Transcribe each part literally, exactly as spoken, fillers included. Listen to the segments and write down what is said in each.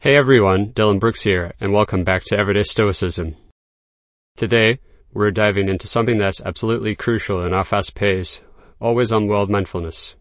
Hey everyone, Dylan Brooks here, and welcome back to Everyday Stoicism. Today, we're diving into something that's absolutely crucial in our fast pace, always-on world mindfulness.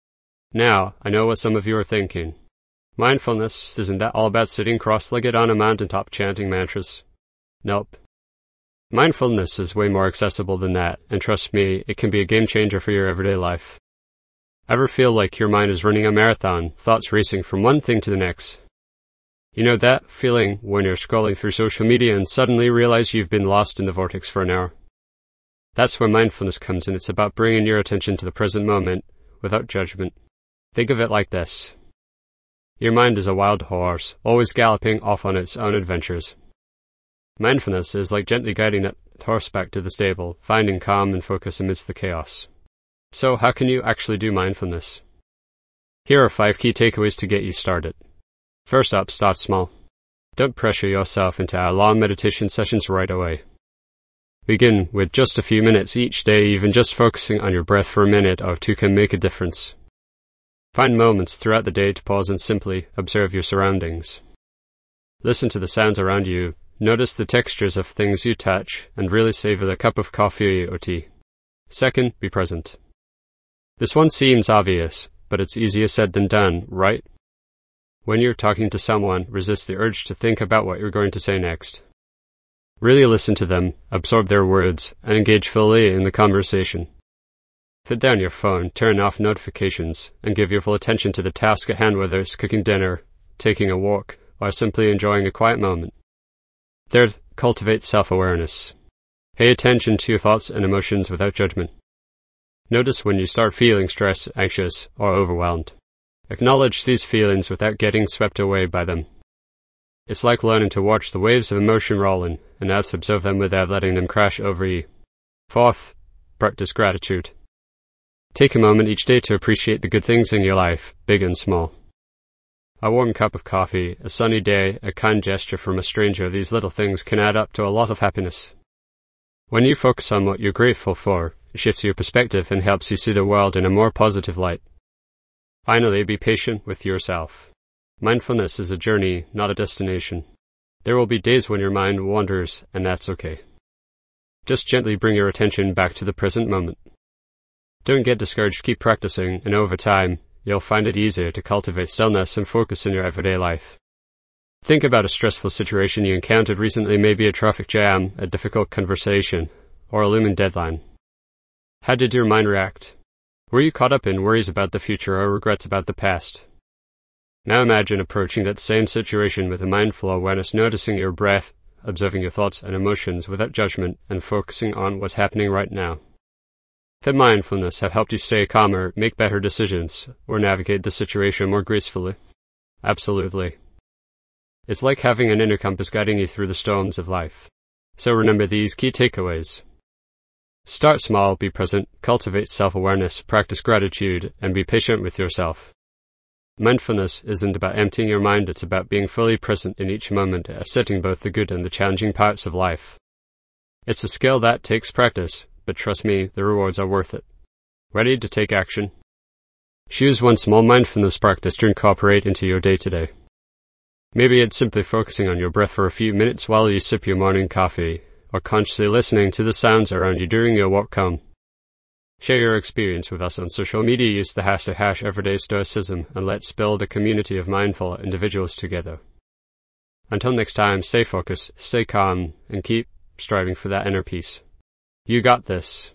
Now, I know what some of you are thinking. Mindfulness, isn't that all about sitting cross-legged on a mountaintop chanting mantras? Nope. Mindfulness is way more accessible than that, and trust me, it can be a game-changer for your everyday life. Ever feel like your mind is running a marathon, thoughts racing from one thing to the next? You know that feeling when you're scrolling through social media and suddenly realize you've been lost in the vortex for an hour? That's where mindfulness comes in. It's about bringing your attention to the present moment without judgment. Think of it like this. Your mind is a wild horse, always galloping off on its own adventures. Mindfulness is like gently guiding that horse back to the stable, finding calm and focus amidst the chaos. So how can you actually do mindfulness? Here are five key takeaways to get you started. First up, start small. Don't pressure yourself into our long meditation sessions right away. Begin with just a few minutes each day. Even just focusing on your breath for a minute or two can make a difference. Find moments throughout the day to pause and simply observe your surroundings. Listen to the sounds around you, notice the textures of things you touch, and really savor the cup of coffee or tea. Second, be present. This one seems obvious, but it's easier said than done, right? When you're talking to someone, resist the urge to think about what you're going to say next. Really listen to them, absorb their words, and engage fully in the conversation. Put down your phone, turn off notifications, and give your full attention to the task at hand, whether it's cooking dinner, taking a walk, or simply enjoying a quiet moment. Third, cultivate self-awareness. Pay attention to your thoughts and emotions without judgment. Notice when you start feeling stressed, anxious, or overwhelmed. Acknowledge these feelings without getting swept away by them. It's like learning to watch the waves of emotion roll in, and now to observe them without letting them crash over you. Fourth, practice gratitude. Take a moment each day to appreciate the good things in your life, big and small. A warm cup of coffee, a sunny day, a kind gesture from a stranger, these little things can add up to a lot of happiness. When you focus on what you're grateful for, it shifts your perspective and helps you see the world in a more positive light. Finally, be patient with yourself. Mindfulness is a journey, not a destination. There will be days when your mind wanders, and that's okay. Just gently bring your attention back to the present moment. Don't get discouraged, keep practicing, and over time, you'll find it easier to cultivate stillness and focus in your everyday life. Think about a stressful situation you encountered recently, maybe a traffic jam, a difficult conversation, or a looming deadline. How did your mind react? Were you caught up in worries about the future or regrets about the past? Now imagine approaching that same situation with a mindful awareness, noticing your breath, observing your thoughts and emotions without judgment, and focusing on what's happening right now. Could mindfulness have helped you stay calmer, make better decisions, or navigate the situation more gracefully? Absolutely. It's like having an inner compass guiding you through the storms of life. So remember these key takeaways. Start small, be present, cultivate self-awareness, practice gratitude, and be patient with yourself. Mindfulness isn't about emptying your mind, it's about being fully present in each moment, accepting both the good and the challenging parts of life. It's a skill that takes practice, but trust me, the rewards are worth it. Ready to take action? Choose one small mindfulness practice to incorporate into your day-to-day. Maybe it's simply focusing on your breath for a few minutes while you sip your morning coffee, or consciously listening to the sounds around you during your walk home. Share your experience with us on social media, use the hashtag hash Everyday Stoicism, and let's build a community of mindful individuals together. Until next time, stay focused, stay calm, and keep striving for that inner peace. You got this.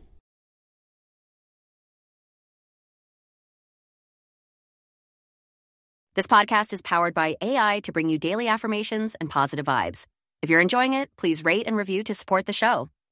This podcast is powered by A I to bring you daily affirmations and positive vibes. If you're enjoying it, please rate and review to support the show.